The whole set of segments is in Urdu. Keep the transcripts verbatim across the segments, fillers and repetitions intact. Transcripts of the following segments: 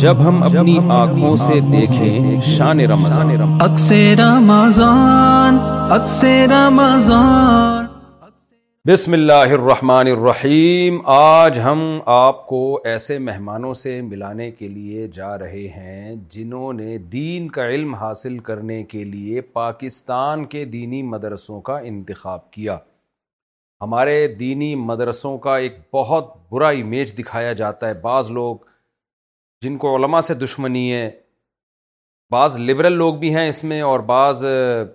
جب ہم اپنی آنکھوں سے دیکھیں شان رمضان عکس رمضان عکس رمضان بسم اللہ الرحمن الرحیم۔ آج ہم آپ کو ایسے مہمانوں سے ملانے کے لیے جا رہے ہیں جنہوں نے دین کا علم حاصل کرنے کے لیے پاکستان کے دینی مدرسوں کا انتخاب کیا۔ ہمارے دینی مدرسوں کا ایک بہت برا امیج دکھایا جاتا ہے، بعض لوگ جن کو علماء سے دشمنی ہے، بعض لبرل لوگ بھی ہیں اس میں، اور بعض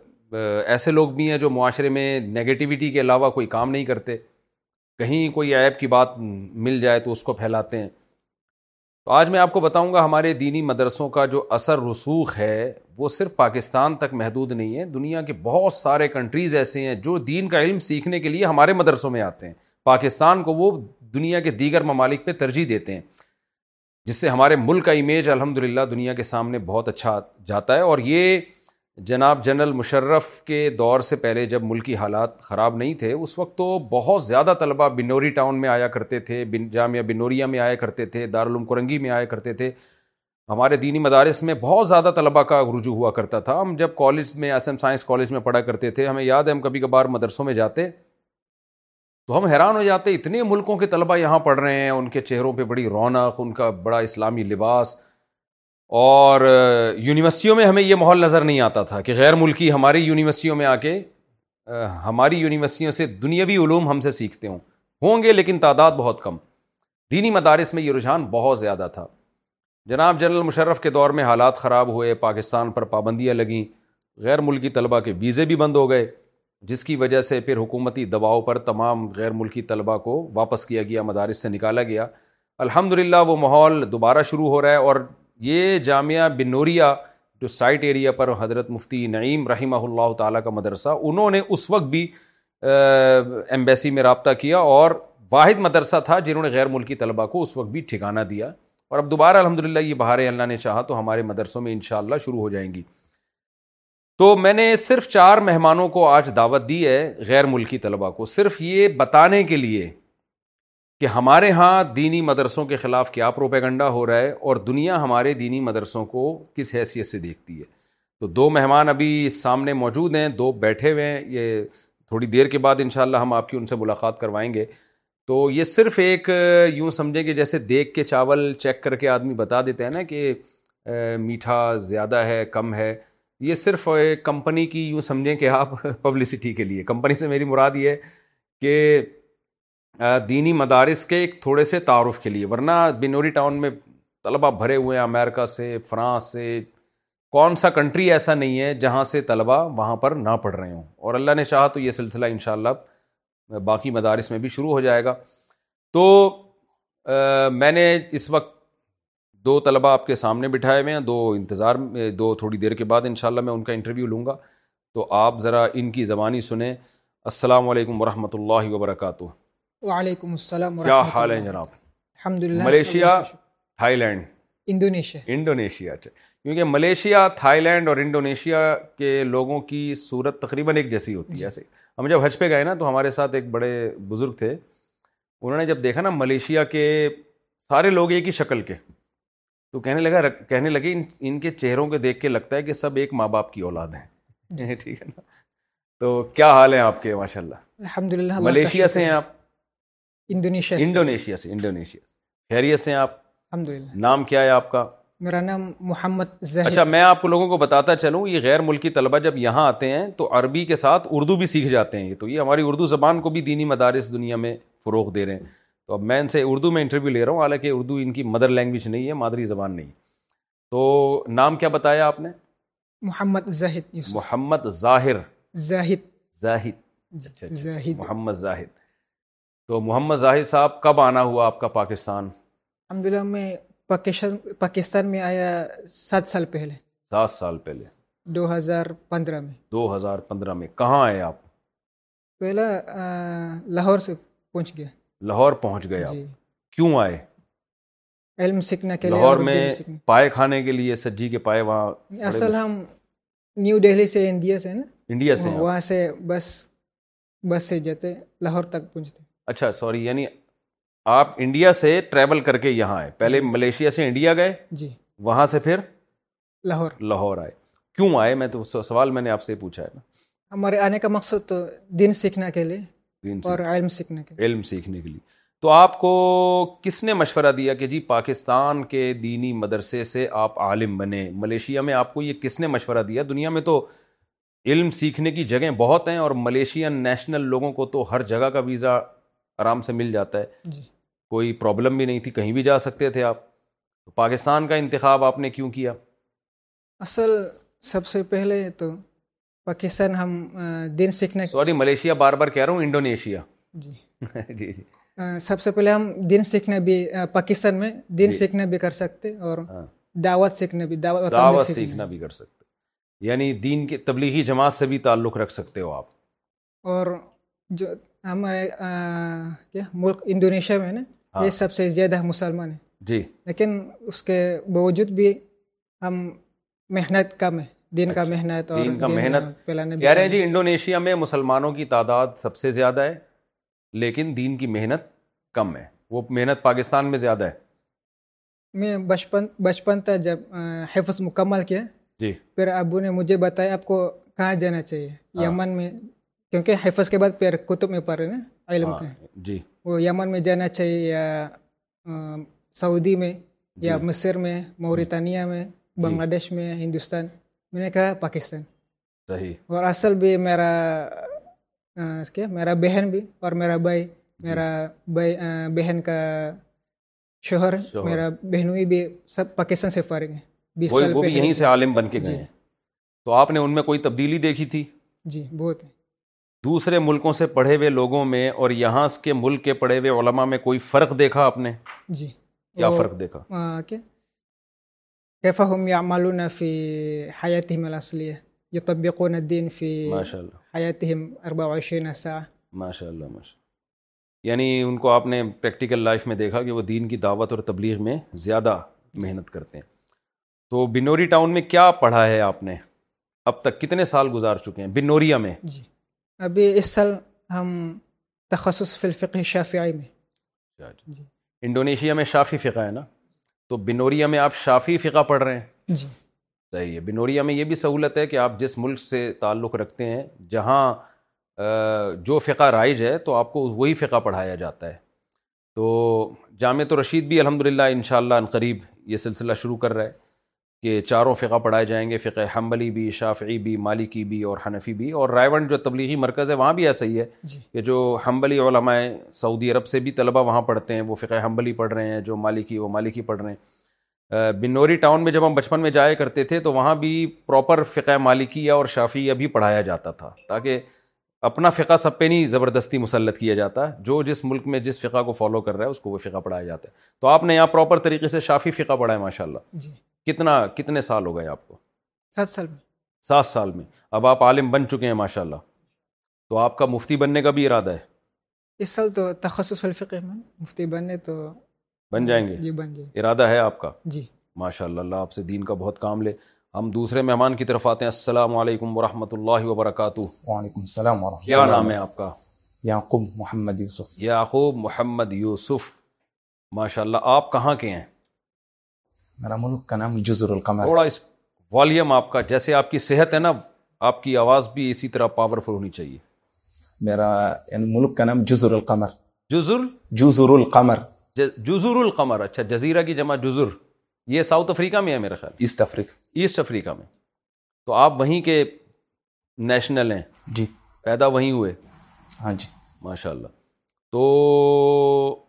ایسے لوگ بھی ہیں جو معاشرے میں نیگیٹیوٹی کے علاوہ کوئی کام نہیں کرتے، کہیں کوئی عیب کی بات مل جائے تو اس کو پھیلاتے ہیں۔ تو آج میں آپ کو بتاؤں گا ہمارے دینی مدرسوں کا جو اثر رسوخ ہے وہ صرف پاکستان تک محدود نہیں ہے، دنیا کے بہت سارے کنٹریز ایسے ہیں جو دین کا علم سیکھنے کے لیے ہمارے مدرسوں میں آتے ہیں۔ پاکستان کو وہ دنیا کے دیگر ممالک پہ ترجیح دیتے ہیں، جس سے ہمارے ملک کا امیج الحمدللہ دنیا کے سامنے بہت اچھا جاتا ہے۔ اور یہ جناب جنرل مشرف کے دور سے پہلے جب ملکی حالات خراب نہیں تھے، اس وقت تو بہت زیادہ طلبہ بنوری ٹاؤن میں آیا کرتے تھے، جامعہ بنوریہ میں آیا کرتے تھے، دارالعلوم کرنگی میں آیا کرتے تھے۔ ہمارے دینی مدارس میں بہت زیادہ طلبہ کا رجوع ہوا کرتا تھا۔ ہم جب کالج میں ایس ایم سائنس کالج میں پڑھا کرتے تھے، ہمیں یاد ہے ہم کبھی کبھار مدرسوں میں جاتے تو ہم حیران ہو جاتے، اتنے ملکوں کے طلبہ یہاں پڑھ رہے ہیں، ان کے چہروں پہ بڑی رونق، ان کا بڑا اسلامی لباس، اور یونیورسٹیوں میں ہمیں یہ ماحول نظر نہیں آتا تھا کہ غیر ملکی ہماری یونیورسٹیوں میں آ کے ہماری یونیورسٹیوں سے دنیاوی علوم ہم سے سیکھتے ہوں ہوں گے، لیکن تعداد بہت کم۔ دینی مدارس میں یہ رجحان بہت زیادہ تھا۔ جناب جنرل مشرف کے دور میں حالات خراب ہوئے، پاکستان پر پابندیاں لگیں، غیر ملکی طلبہ کے ویزے بھی بند ہو گئے، جس کی وجہ سے پھر حکومتی دباؤ پر تمام غیر ملکی طلبہ کو واپس کیا گیا، مدارس سے نکالا گیا۔ الحمدللہ وہ ماحول دوبارہ شروع ہو رہا ہے، اور یہ جامعہ بنوریہ جو سائٹ ایریا پر حضرت مفتی نعیم رحمہ اللہ تعالیٰ کا مدرسہ، انہوں نے اس وقت بھی ایمبیسی میں رابطہ کیا، اور واحد مدرسہ تھا جنہوں نے غیر ملکی طلبہ کو اس وقت بھی ٹھکانہ دیا، اور اب دوبارہ الحمدللہ یہ بہاریں اللہ نے چاہا تو ہمارے مدرسوں میں انشاءاللہ شروع ہو جائیں گی۔ تو میں نے صرف چار مہمانوں کو آج دعوت دی ہے، غیر ملکی طلبہ کو، صرف یہ بتانے کے لیے کہ ہمارے ہاں دینی مدرسوں کے خلاف کیا پروپیگنڈا ہو رہا ہے، اور دنیا ہمارے دینی مدرسوں کو کس حیثیت سے دیکھتی ہے۔ تو دو مہمان ابھی سامنے موجود ہیں، دو بیٹھے ہوئے ہیں، یہ تھوڑی دیر کے بعد انشاءاللہ ہم آپ کی ان سے ملاقات کروائیں گے۔ تو یہ صرف ایک یوں سمجھیں کہ جیسے دیکھ کے چاول چیک کر کے آدمی بتا دیتے ہیں نا کہ میٹھا زیادہ ہے کم ہے، یہ صرف ایک کمپنی کی یوں سمجھیں کہ آپ پبلسٹی کے لیے، کمپنی سے میری مراد یہ ہے کہ دینی مدارس کے ایک تھوڑے سے تعارف کے لیے، ورنہ بنوری ٹاؤن میں طلبہ بھرے ہوئے ہیں، امریکہ سے، فرانس سے، کون سا کنٹری ایسا نہیں ہے جہاں سے طلبہ وہاں پر نہ پڑھ رہے ہوں، اور اللہ نے چاہا تو یہ سلسلہ انشاءاللہ باقی مدارس میں بھی شروع ہو جائے گا۔ تو میں نے اس وقت دو طلبہ آپ کے سامنے بٹھائے ہوئے ہیں، دو انتظار میں، دو تھوڑی دیر کے بعد انشاءاللہ میں ان کا انٹرویو لوں گا، تو آپ ذرا ان کی زبانی سنیں۔ السلام علیکم ورحمۃ اللہ وبرکاتہ۔ وعلیکم السلام ورحمۃ کیا اللہ۔ حال ہے جناب؟ الحمدللہ۔ Malaysia, Thailand, Indonesia Indonesia, کیونکہ ملیشیا، تھائی لینڈ اور انڈونیشیا کے لوگوں کی صورت تقریباً ایک جیسی ہوتی ہے۔ ایسے ہم جب حج پہ گئے نا تو ہمارے ساتھ ایک بڑے بزرگ تھے، انہوں نے جب دیکھا نا ملیشیا کے سارے لوگ ایک ہی شکل کے، تو کہنے لگا کہنے لگے ان ان کے چہروں کو دیکھ کے لگتا ہے کہ سب ایک ماں باپ کی اولاد ہیں۔ ٹھیک ہے نا؟ تو کیا حال ہیں آپ کے؟ ماشاءاللہ الحمدللہ۔ ملیشیا سے ہیں آپ؟ انڈونیشیا انڈونیشیا سے۔ انڈونیشیا سے خیریت سے ہیں آپ؟ الحمدللہ۔ نام کیا ہے آپ کا؟ میرا نام محمد زاہد۔ اچھا، میں آپ کو لوگوں کو بتاتا چلوں، یہ غیر ملکی طلبہ جب یہاں آتے ہیں تو عربی کے ساتھ اردو بھی سیکھ جاتے ہیں، یہ تو یہ ہماری اردو زبان کو بھی دینی مدارس دنیا میں فروغ دے رہے ہیں۔ تو اب میں ان سے اردو میں انٹرویو لے رہا ہوں، حالانکہ اردو ان کی مدر لینگویج نہیں ہے، مادری زبان نہیں۔ تو نام کیا بتایا آپ نے؟ محمد زاہد یوسف۔ محمد ظاہر زاہد زاہد اچھا زاہد محمد زاہد۔ تو محمد زاہد صاحب کب آنا ہوا آپ کا پاکستان؟ الحمدللہ میں پاکستان پاکستان میں آیا سات سال پہلے۔ سات سال پہلے، دو ہزار پندرہ میں۔ دو ہزار پندرہ میں کہاں آئے آپ؟ پہلا لاہور سے پہنچ گیا۔ لاہور پہنچ گئے آپ؟ جی۔ کیوں آئے؟ علم سیکھنے کے لیے۔ لاہور اور میں دین سیکھنے۔ پائے کھانے کے لیے، سجی کے پائے وہاں؟ اصل ہم نیو دہلی سے، انڈیا سے نا، انڈیا سے ہیں؟ وہاں سے بس بس سے جاتے لاہور تک پہنچتے۔ اچھا سوری، یعنی آپ انڈیا سے ٹریول کر کے یہاں آئے, پہلے ملیشیا سے انڈیا گئے, جی, وہاں سے پھر لاہور. لاہور آئے. کیوں آئے؟ میں تو سوال میں نے آپ سے پوچھا ہے نا. ہمارے آنے کا مقصد تو دین سیکھنے کے لیے دین اور علم سیکھنے کے لیے. علم سیکھنے کے لیے. تو آپ کو کس نے مشورہ دیا کہ جی پاکستان کے دینی مدرسے سے آپ عالم بنیں؟ ملیشیا میں آپ کو یہ کس نے مشورہ دیا؟ دنیا میں تو علم سیکھنے کی جگہیں بہت ہیں, اور ملیشین نیشنل لوگوں کو تو ہر جگہ کا ویزا آرام سے مل جاتا ہے, جی, کوئی پرابلم بھی نہیں تھی, کہیں بھی جا سکتے تھے آپ. تو پاکستان کا انتخاب آپ نے کیوں کیا؟ اصل سب سے پہلے تو پاکستان ہم دین سیکھنے. سوری, ملیشیا بار بار کہہ رہا ہوں, انڈونیشیا. جی جی جی. سب سے پہلے ہم دین سیکھنے بھی پاکستان میں دین سیکھنے بھی کر سکتے, اور دعوت سیکھنے بھی دعوت دعوت سیکھنا بھی کر سکتے, یعنی دین کے تبلیغی جماعت سے بھی تعلق رکھ سکتے ہو آپ. اور جو ہمارے کیا ملک انڈونیشیا میں نا, یہ سب سے زیادہ مسلمان ہیں جی, لیکن اس کے باوجود بھی ہم محنت کم ہے, دین کا محنت اور دین کا محنت کہہ رہے ہیں جی. انڈونیشیا میں مسلمانوں کی تعداد سب سے زیادہ ہے, لیکن دین کی محنت کم ہے. وہ محنت پاکستان میں زیادہ ہے. میں بچپن بچپن تک جب حفظ مکمل کیا, جی, پھر ابو نے مجھے بتایا آپ کو کہاں جانا چاہیے, یمن میں, کیونکہ حفظ کے بعد پھر کتب میں پڑھے نا علم کے, جی, وہ یمن میں جانا چاہیے یا سعودی میں یا مصر میں, موریتانیہ میں, بنگلہ دیش میں, ہندوستان. میں نے کہا پاکستان. صحیح. اور اصل بھی میرا کیا میرا بہن بھی اور میرا بھائی, میرا بھائی بہن کا شوہر, میرا بہنوئی بھی سب پاکستان سے فارغ ہیں. بیس سال وہ بھی یہیں سے عالم بن کے گئے ہیں. تو آپ نے ان میں کوئی تبدیلی دیکھی تھی؟ جی, بہت ہے. دوسرے ملکوں سے پڑھے ہوئے لوگوں میں اور یہاں کے ملک کے پڑھے ہوئے علماء میں کوئی فرق دیکھا آپ نے؟ جی. کیا فرق دیکھا؟ کیا کیف هم يعملون في حياتهم الأصلية يطبقون الدين في حياتهم أربعة وعشرين ساعة. ماشاء اللہ ماشاء اللہ. یعنی ان کو آپ نے پریکٹیکل لائف میں دیکھا کہ وہ دین کی دعوت اور تبلیغ میں زیادہ محنت کرتے ہیں. تو بنوری ٹاؤن میں کیا پڑھا ہے آپ نے اب تک؟ کتنے سال گزار چکے ہیں بنوریا میں؟ جی, ابھی اس سال ہم تخصص فی الفقہ شافعی میں. جی. انڈونیشیا میں شافی فقہ ہے نا, تو بنوریا میں آپ شافی فقہ پڑھ رہے ہیں؟ جی, صحیح ہے. بنوریا میں یہ بھی سہولت ہے کہ آپ جس ملک سے تعلق رکھتے ہیں, جہاں جو فقہ رائج ہے تو آپ کو وہی فقہ پڑھایا جاتا ہے. تو جامعۃ الرشید بھی الحمدللہ انشاءاللہ عنقریب یہ سلسلہ شروع کر رہا ہے کہ چاروں فقہ پڑھائے جائیں گے, فقہ حنبلی بھی, شافعی بھی, مالکی بھی اور حنفی بھی. اور رائے ونڈ جو تبلیغی مرکز ہے وہاں بھی ایسا ہی ہے کہ جو حنبلی علماء سعودی عرب سے بھی طلبہ وہاں پڑھتے ہیں, وہ فقہ حنبلی پڑھ رہے ہیں, جو مالکی وہ مالکی پڑھ رہے ہیں. بنوری ٹاؤن میں جب ہم بچپن میں جایا کرتے تھے تو وہاں بھی پراپر فقہ مالکیہ اور شافعیہ بھی پڑھایا جاتا تھا, تاکہ اپنا فقہ سب پہ نہیں زبردستی مسلط کیا جاتا, جو جس ملک میں جس فقہ کو فالو کر رہا ہے اس کو وہ فقہ پڑھایا جاتا ہے. تو آپ نے یہاں پراپر طریقے سے شافی فقہ پڑھا ہے ماشاء اللہ. جی. کتنا کتنے سال ہو گئے آپ کو؟ سات سال میں. سات سال میں اب آپ عالم بن چکے ہیں ماشاء اللہ. تو آپ کا مفتی بننے کا بھی ارادہ ہے؟ اس سال تو تخصص فی الفقہ میں مفتی بننے تو بن جائیں گے. جی, بن جائیں. ارادہ ہے آپ کا؟ جی ماشاء اللہ. اللہ آپ سے دین کا بہت کام لے. ہم دوسرے مہمان کی طرف آتے ہیں. السلام علیکم ورحمۃ اللہ وبرکاتہ. وعلیکم السلام ورحمۃ اللہ. کیا نام ہے آپ کا؟ یعقوب محمد یوسف. یعقوب محمد یوسف, ماشاء اللہ. آپ کہاں کے ہیں؟ میرا ملک کا نام جزر القمر. تھوڑا اس والیوم آپ کا, جیسے آپ کی صحت ہے نا, آپ کی آواز بھی اسی طرح پاورفل ہونی چاہیے. میرا یعنی ملک کا نام جزر القمر. جزر جزر القمر. جزر القمر. اچھا, جزیرہ کی جمع جزر. یہ ساؤتھ افریقہ میں ہے میرا خیال. East Africa. ایسٹ افریقہ میں. تو آپ وہیں کے نیشنل ہیں؟ جی. پیدا وہیں ہوئے؟ ہاں جی. ماشاء اللہ. تو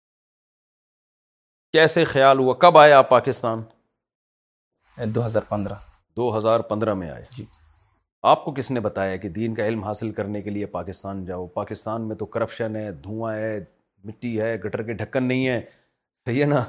کیسے خیال ہوا, کب آئے آپ پاکستان؟ دو ہزار پندرہ. دو ہزار پندرہ میں آئے. جی. آپ کو کس نے بتایا کہ دین کا علم حاصل کرنے کے لیے پاکستان جاؤ؟ پاکستان میں تو کرپشن ہے, دھواں ہے, مٹی ہے, گٹر کے ڈھکن نہیں ہے, صحیح ہے نا؟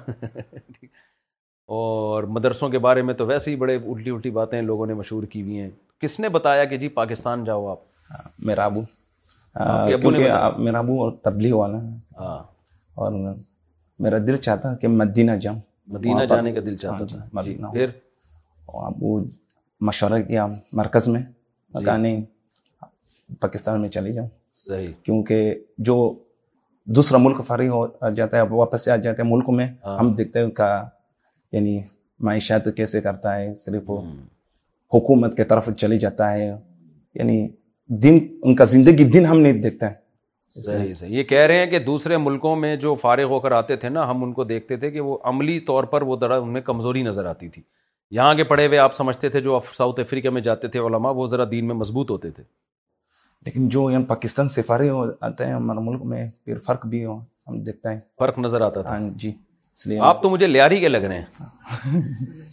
اور مدرسوں کے بارے میں تو ویسے ہی بڑے الٹی الٹی باتیں لوگوں نے مشہور کی ہوئی ہیں. کس نے بتایا کہ جی پاکستان جاؤ آپ؟ میرا ابو. کیونکہ میرا ابو تبلیغ والا ہے. ہاں. اور میرا دل چاہتا کہ مدینہ جاؤں. مدینہ جانے کا دل چاہتا تھا. جی. پھر ابو مشورہ کیا مرکز میں, کہا نہیں پاکستان میں چلی جاؤں. صحیح. کیونکہ جو دوسرا ملک فارغ ہو جاتا ہے, واپس سے آ جاتے ہیں ملک میں, ہم دیکھتے ہیں کا یعنی معیشت کیسے کرتا ہے, صرف حکومت کے طرف چلے جاتا ہے, یعنی دن ان کا زندگی دن ہم نہیں دیکھتا ہے. صحیح صحیح. یہ کہہ رہے ہیں کہ دوسرے ملکوں میں جو فارغ ہو کر آتے تھے نا, ہم ان کو دیکھتے تھے کہ وہ عملی طور پر وہ ذرا ان میں کمزوری نظر آتی تھی. یہاں کے پڑھے ہوئے آپ سمجھتے تھے جو ساؤتھ افریقہ میں جاتے تھے علماء, وہ ذرا دین میں مضبوط ہوتے تھے. لیکن جو یہاں پاکستان سے فارغ ہو آتے ہیں ہمارے ملک میں, پھر فرق بھی ہو ہم دیکھتے ہیں, فرق نظر آتا تھا. جی, اس لیے آپ تو مجھے لیاری کے لگ رہے ہیں.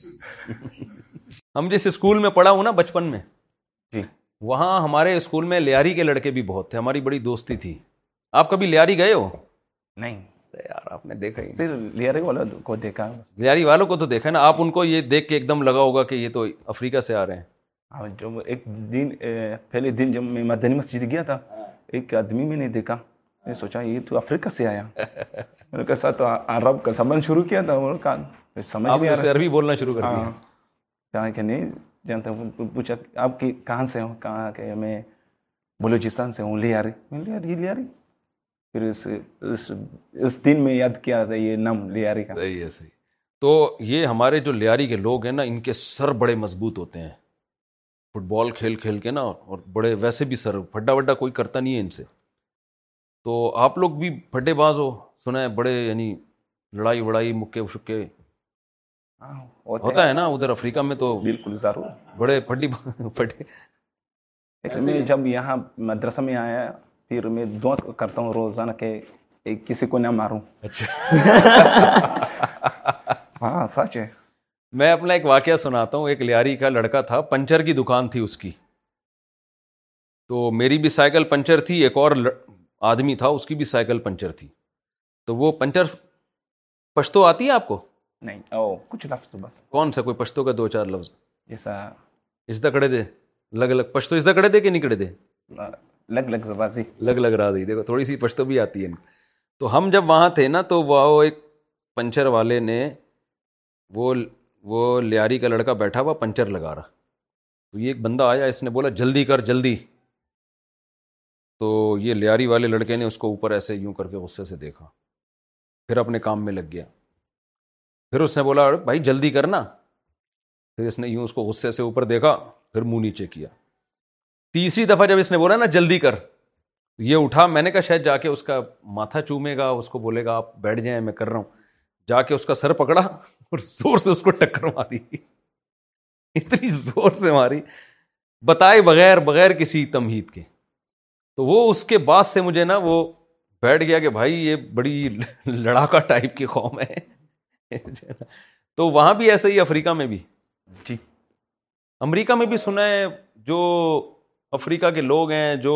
ہم جس اسکول میں پڑھا ہوں نا بچپن میں, جی وہاں ہمارے اسکول میں لیاری کے لڑکے بھی بہت تھے, ہماری بڑی دوستی تھی. آپ کبھی لیاری گئے ہو؟ نہیں یار آپ نے دیکھا ہی صرف لیاری والوں کو دیکھا, لیاری والوں کو تو دیکھا نا. آپ ان کو یہ دیکھ کے ایک دم لگا ہوگا کہ یہ تو افریقہ سے آ رہے ہیں. ہاں, جو ایک دن پہلے دن جب میں مدنی مسجد گیا تھا, ایک آدمی میں نے دیکھا, میں سوچا یہ تو افریقہ سے آیا. میں نے کہا ساتھ عرب کا سمجھ شروع کیا تھا, اور کہا سمجھ نہیں آ رہا, عربی بولنا شروع کر دیا. کہا کہ نہیں جانتا ہوں. پوچھا آپ کی کہاں سے ہوں, کہاں کہ میں بلوچستان سے ہوں. لیاری, میں لیاری لیاری پھر اس اس دن میں یاد کیا تھا یہ نام لیاری کا. صحیح ہے صحیح. تو یہ ہمارے جو لیاری کے لوگ ہیں نا, ان کے سر بڑے مضبوط ہوتے ہیں فٹ بال کھیل کھیل کے نا, اور بڑے ویسے بھی سر پھڈا وڈا کوئی کرتا نہیں ہے ان سے. تو آپ لوگ بھی پھڈے باز ہو سنا ہے, بڑے یعنی لڑائی وڑائی مکے شکے ہوتا ہے نا ادھر افریقہ میں, تو بالکل ضرور بڑے پھڈی پھڈے. میں جب یہاں مدرسہ میں آیا, پھر میں دعا کرتا ہوں روزانہ کہ کسی کو نہ ماروں. اچھا ہاں سچ ہے. میں اپنا ایک واقعہ سناتا ہوں. ایک لیاری کا لڑکا تھا, پنچر کی دکان تھی اس کی. تو میری بھی سائیکل پنچر تھی, ایک اور آدمی تھا اس کی بھی سائیکل پنچر تھی. تو وہ پنچر, پشتو آتی ہے آپ کو؟ نہیں, او کچھ لفظ بس. کون سا, کوئی پشتو کا دو چار لفظ جیسا اس دا کڑے دے لگ لگ پشتو اس دا کڑے دے کہ نہیں کڑے دے لگ لگ زبازی لگ لگ رازی. دیکھو تھوڑی سی پشتو بھی آتی ہے. تو ہم جب وہاں تھے نا, تو وہ ایک پنچر والے نے, وہ وہ لیاری کا لڑکا بیٹھا ہوا پنچر لگا رہا. تو یہ ایک بندہ آیا, اس نے بولا جلدی کر جلدی. تو یہ لیاری والے لڑکے نے اس کو اوپر ایسے یوں کر کے غصے سے دیکھا, پھر اپنے کام میں لگ گیا. پھر اس نے بولا بھائی جلدی کرنا. پھر اس نے یوں اس کو غصے سے اوپر دیکھا, پھر منہ نیچے کیا. تیسری دفعہ جب اس نے بولا نا جلدی کر, یہ اٹھا. میں نے کہا شاید جا کے اس کا ماتھا چومے گا, اس کو بولے گا آپ بیٹھ جائیں میں کر رہا ہوں. جا کے اس کا سر پکڑا اور زور سے اس کو ٹکر ماری, اتنی زور سے ماری بتائے بغیر بغیر کسی تمہید کے. تو وہ اس کے بعد سے مجھے نا وہ بیٹھ گیا کہ بھائی یہ بڑی لڑاکا ٹائپ کی قوم ہے. تو وہاں بھی ایسے ہی, افریقہ میں بھی. جی امریکہ میں بھی سنا ہے, جو افریقہ کے لوگ ہیں جو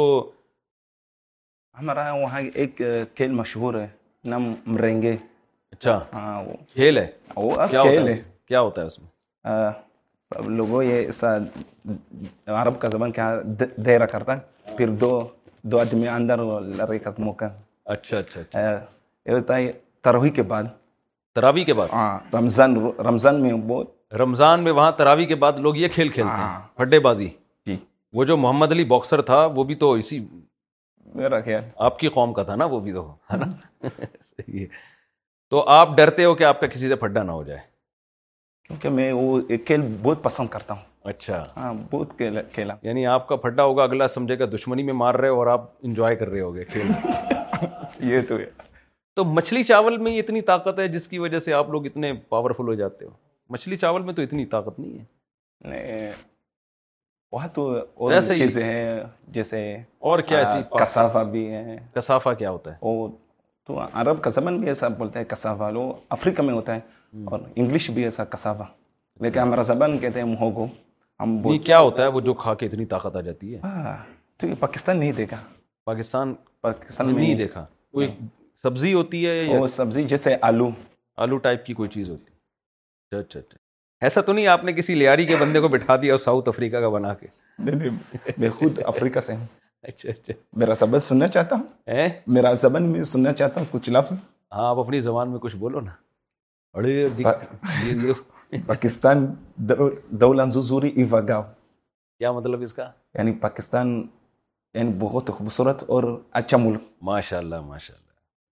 ہمارا وہاں ایک کھیل مشہور ہے, نام مرینگے. اچھا ہاں وہ کھیل ہے, وہ کیا کھیل ہوتا ہے. ہے کیا ہوتا ہے اس میں؟ سب لوگوں یہ ایسا عرب کا زبان کیا دائرہ کرتا ہے, پھر دو دو آدمی اندر لڑائی کا موقع. اچھا اچھا اچھا. یہ ہوتا ہے تراویح کے بعد. تراویح کے بعد؟ ہاں رمضان رمضان میں بہت رمضان میں وہاں تراویح کے بعد لوگ یہ کھیل کھیلتے ہیں, پھڈے بازی. جی وہ جو محمد علی باکسر تھا وہ بھی تو اسی میرا خیال آپ کی قوم کا تھا نا, وہ بھی تو ہے نا. صحیح ہے. تو آپ ڈرتے ہو کہ آپ کا کسی سے پھڈا نہ ہو جائے؟ کیونکہ میں وہ کھیل بہت پسند کرتا ہوں. اچھا ہاں بہت کھیلا. یعنی آپ کا پھڈا ہوگا, اگلا سمجھے گا دشمنی میں مار رہے ہو اور آپ انجوائے کر رہے ہوگے کھیل. یہ تو ہے. تو مچھلی چاول میں اتنی طاقت ہے جس کی وجہ سے آپ لوگ اتنے پاورفل ہو جاتے ہو. مچھلی چاول میں تو اتنی طاقت نہیں ہے. وہاں تو اور چیزیں ہیں, جیسے اور کیا ایسی کسافہ بھی ہے. کسافہ کیا ہوتا ہے؟ وہ تو عرب کا زبان بھی ایسا بولتا ہے کسافہ, وہ افریقہ میں ہوتا ہے, اور انگلش بھی ایسا کسافہ, لیکن ہمارا زبان کہتے ہیں مہوگو. ہم کیا ہوتا ہے وہ جو کھا کے اتنی طاقت آ جاتی ہے؟ تو یہ پاکستان نہیں دیکھا. پاکستان پاکستان میں نہیں دیکھا. کوئی سبزی ہوتی ہے یا وہ سبزی جیسے آلو آلو ٹائپ کی کوئی چیز ہوتی ہے؟ اچھا اچھا. ایسا تو نہیں آپ نے کسی لیاری کے بندے کو بٹھا دیا اور ساؤتھ افریقہ کا بنا کے؟ میں خود افریقہ سے ہوں. اچھا اچھا. میرا زبان سننا چاہتا ہوں, میرا زبان میں سننا چاہتا ہوں کچھ لفظ. ہاں آپ اپنی زبان میں کچھ بولو نا. اڑے پاکستان دولان زوزوری ایواگاو. کیا مطلب اس کا؟ یعنی پاکستان یعنی بہت خوبصورت اور اچھا ملک. ماشاء اللہ ماشاء اللہ.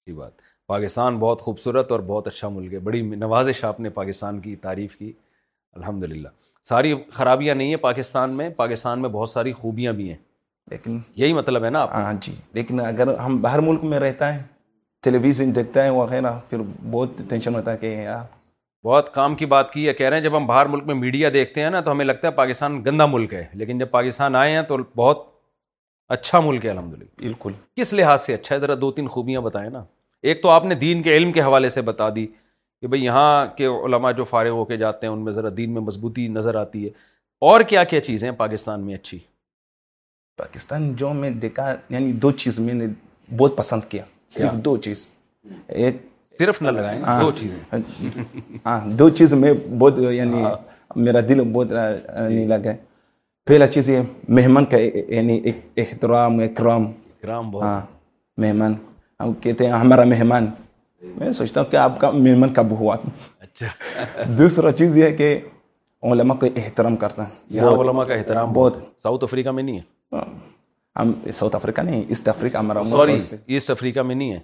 اچھی بات. پاکستان بہت خوبصورت اور بہت اچھا ملک ہے. بڑی نوازش آپ نے پاکستان کی تعریف کی, الحمدللہ. ساری خرابیاں نہیں ہیں پاکستان میں, پاکستان میں بہت ساری خوبیاں بھی ہیں, لیکن یہی مطلب ہے نا آپ. ہاں جی, لیکن اگر ہم باہر ملک میں رہتا ہے, ٹیلی ویژن دیکھتا ہے وغیرہ, پھر بہت ٹینشن ہوتا ہے کہ یار بہت کام کی بات کی ہے. کہہ رہے ہیں جب ہم باہر ملک میں میڈیا دیکھتے ہیں نا تو ہمیں لگتا ہے پاکستان گندا ملک ہے, لیکن جب پاکستان آئے ہیں تو بہت اچھا ملک ہے الحمدللہ. بالکل. کس لحاظ سے اچھا ہے, ذرا دو تین خوبیاں بتائیں نا. ایک تو آپ نے دین کے علم کے حوالے سے بتا دی کہ بھئی یہاں کے علماء جو فارغ ہو کے جاتے ہیں ان میں ذرا دین میں مضبوطی نظر آتی ہے. اور کیا کیا چیزیں ہیں پاکستان میں اچھی؟ پاکستان جو میں دیکھا, یعنی دو چیز میں نے بہت پسند کیا, صرف دو چیز. ایک صرف نہ لگائیں, دو چیزیں. ہاں, دو چیز میں بہت یعنی میرا دل بہت نہیں لگا. پہلا چیز یہ مہمان کا یعنی احترام, اکرام. اکرام بہت. ہاں, مہمان ہم کہتے ہیں ہمارا مہمان, میں سوچتا ہوں کہ آپ کا مہمان کب ہوا. اچھا. دوسرا چیز یہ ہے کہ علماء کو احترام کرتا ہے. یہاں علماء کا احترام بہت. ساؤتھ افریقہ میں نہیں ہے. ہم ساؤتھ افریقہ نہیں, ایسٹ افریقہ ہمارا. سوری, ایسٹ افریقہ میں نہیں ہے.